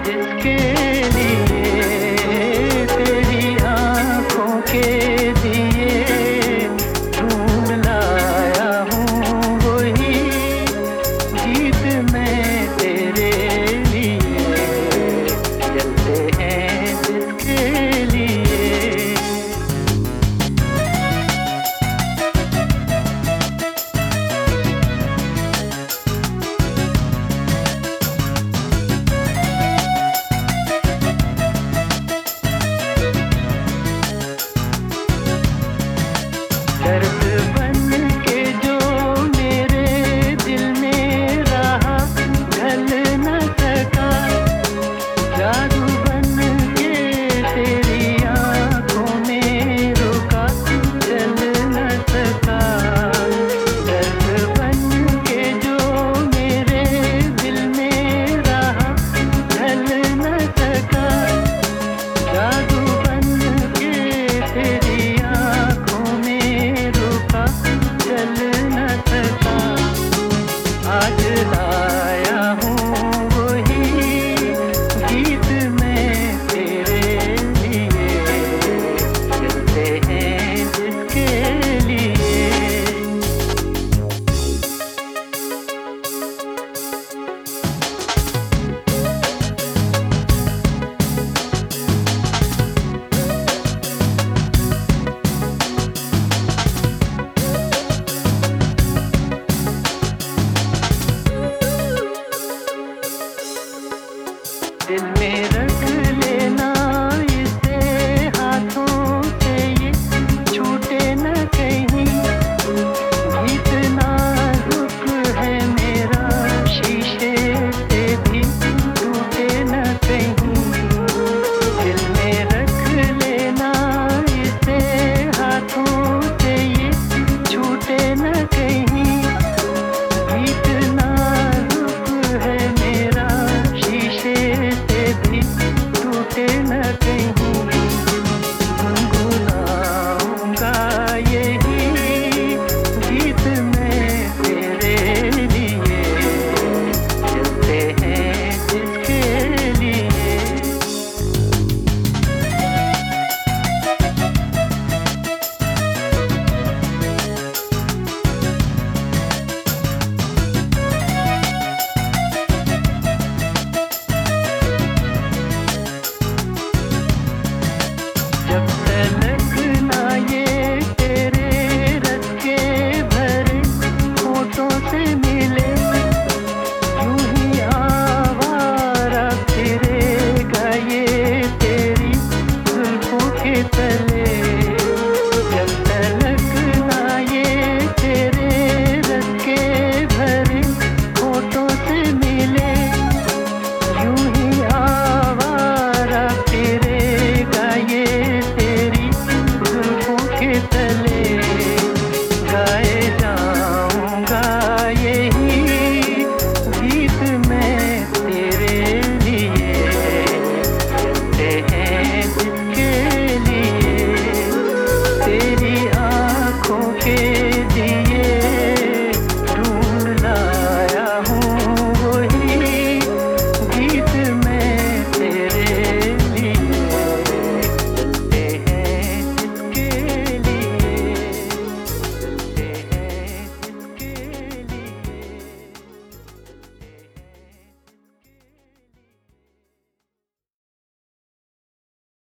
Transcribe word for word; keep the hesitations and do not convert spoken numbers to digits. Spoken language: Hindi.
जिसके लिए तेरी आंखों के दिए ढूंढ लाया हूँ वही गीत मैं तेरे लिए जलते हैं जिसके लिए। दर्द बन के जो मेरे दिल में रहा ढल न सका, जादू बन के तेरी आंखों में रुका चल न सका। दर्द बन के जो मेरे दिल में रहा ढल न सका, जादू बन के तेरी आंखों में रुका चल न सका। आज लाया हूँ वही गीत मैं तेरे लिए चलते हैं जिसके लिए। दिल में रख लेना इसे हाथों